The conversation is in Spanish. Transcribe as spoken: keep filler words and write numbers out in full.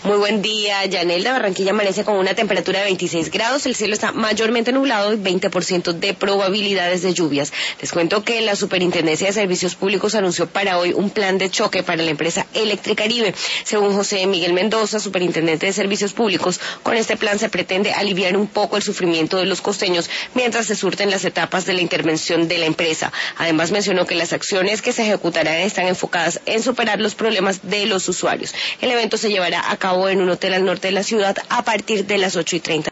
Muy buen día, Yanelda. Barranquilla amanece con una temperatura de veintiséis grados, el cielo está mayormente nublado y veinte por ciento de probabilidades de lluvias. Les cuento que la Superintendencia de Servicios Públicos anunció para hoy un plan de choque para la empresa Electricaribe. Según José Miguel Mendoza, superintendente de Servicios Públicos, con este plan se pretende aliviar un poco el sufrimiento de los costeños mientras se surten las etapas de la intervención de la empresa. Además mencionó que las acciones que se ejecutarán están enfocadas en superar los problemas de los usuarios. El evento se llevará a cabo en un hotel al norte de la ciudad a partir de las ocho y treinta.